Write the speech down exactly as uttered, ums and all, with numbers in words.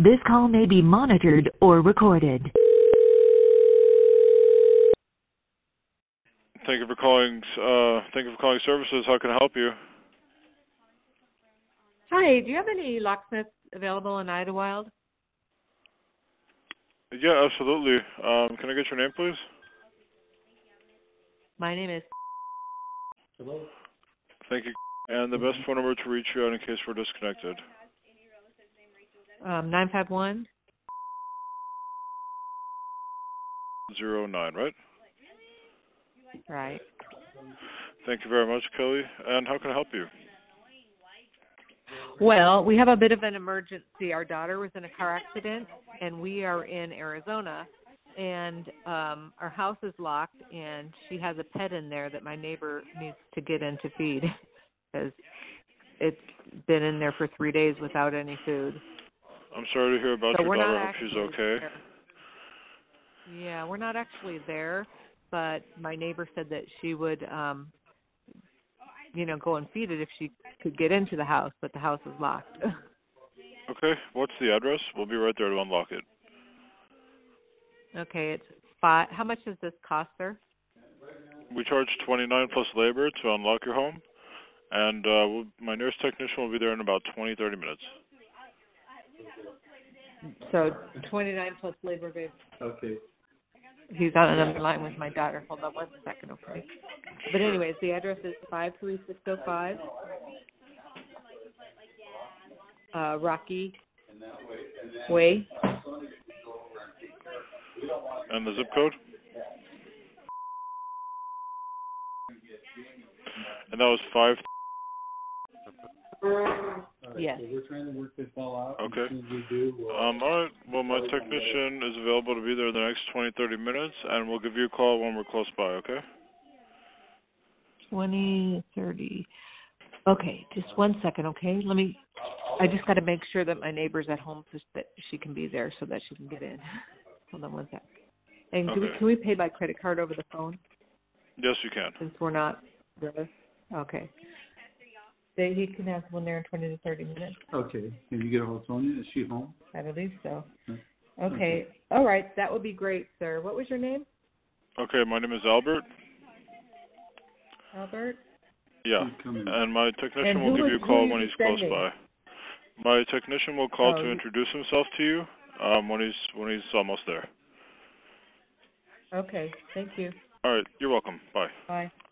This call may be monitored or recorded. Thank you for calling. Uh, thank you for calling services. How can I help you? Hi, do you have any locksmiths available in Idlewild? Yeah, absolutely. Um, can I get your name, please? My name is. Thank you. And the best phone number to reach you out in case we're disconnected. Um, nine five one. Zero nine, right? Right. Thank you very much, Kelly. And how can I help you? Well, we have a bit of an emergency. Our daughter was in a car accident, and we are in Arizona, and um, our house is locked, and she has a pet in there that my neighbor needs to get in to feed because it's been in there for three days without any food. I'm sorry to hear about So your we're daughter. not I hope she's actually okay. there. Yeah, we're not actually there, but my neighbor said that she would, um, you know, go and feed it if she could get into the house, but the house is locked. Okay. What's the address? We'll be right there to unlock it. Okay, it's five. How much does this cost, sir? We charge twenty-nine plus labor to unlock your home, and uh, we'll, my nearest technician will be there in about twenty, thirty minutes. So twenty-nine plus labor, babe. Okay. He's on another line with my daughter. Hold on one second, okay? But anyways, the address is five three six zero five uh, Rocky Way. And the zip code? And that was five. Yes. So we're trying to work this all out. Okay. As soon as we do, we'll, Um, all right. Well, my technician is available to be there in the next twenty, thirty minutes, and we'll give you a call when we're close by, okay? Twenty, thirty. Okay, just one second, okay? Let me, I just got to make sure that my neighbor's at home so that she can be there so that she can get in. Hold on one sec. And can, we, Okay. can we pay by credit card over the phone Yes, you can. since we're not there? Okay. They, he can have one there in twenty to thirty minutes. okay. Can you get a hold of Sonia? Is she home? I believe so. Okay. Okay. All right. That would be great, sir. What was your name? Okay, my name is Albert. Albert? Yeah. Who's coming? And my technician And will who give was- you a who call are when you he's close sending? by. My technician will call Oh, to you- introduce himself to you um, when he's when he's almost there. Okay. Thank you. All right. You're welcome. Bye. Bye.